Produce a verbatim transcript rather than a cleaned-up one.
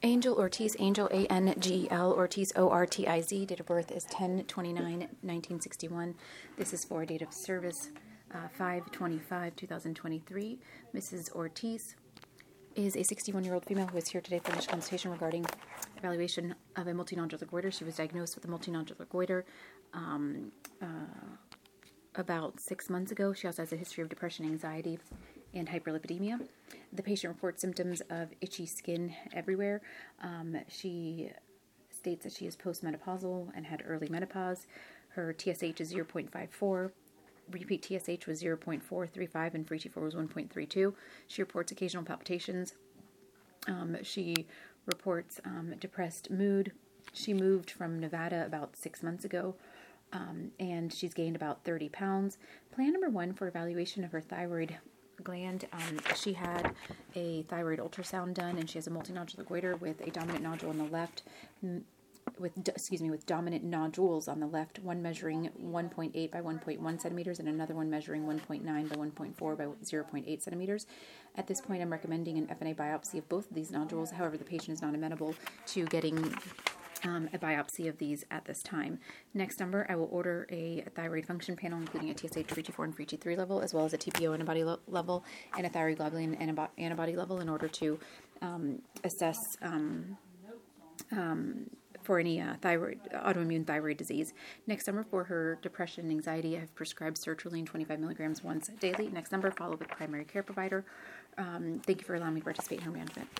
Angel Ortiz, Angel, A N G L, Ortiz, O R T I Z. Date of birth is ten twenty-nine nineteen sixty-one. This is for date of service uh, five twenty-five two thousand twenty-three. Missus Ortiz is a sixty-one-year-old female who is here today for initial consultation regarding evaluation of a multinodular goiter. She was diagnosed with a multinodular goiter um, uh, about six months ago. She also has a history of depression, anxiety, and hyperlipidemia. The patient reports symptoms of itchy skin everywhere. Um, she states that she is postmenopausal and had early menopause. Her T S H is zero point five four. Repeat T S H was zero point four three five and free T four was one point three two. She reports occasional palpitations. Um, she reports um, depressed mood. She moved from Nevada about six months ago, um, and she's gained about thirty pounds. Plan number one for evaluation of her thyroid gland. Um, she had a thyroid ultrasound done, and she has a multinodular goiter with a dominant nodule on the left, with excuse me, with dominant nodules on the left, one measuring one point eight by one point one centimeters and another one measuring one point nine by one point four by zero point eight centimeters. At this point, I'm recommending an F N A biopsy of both of these nodules. However, the patient is not amenable to getting Um, a biopsy of these at this time. Next number, I will order a thyroid function panel, including a T S H, free T four, and free T three level, as well as a T P O antibody lo- level and a thyroid globulin antib- antibody level in order to um, assess um, um, for any uh, thyroid, autoimmune thyroid disease. Next number, for her depression and anxiety, I have prescribed sertraline twenty-five milligrams once daily. Next number, follow with primary care provider. Um, thank you for allowing me to participate in her management.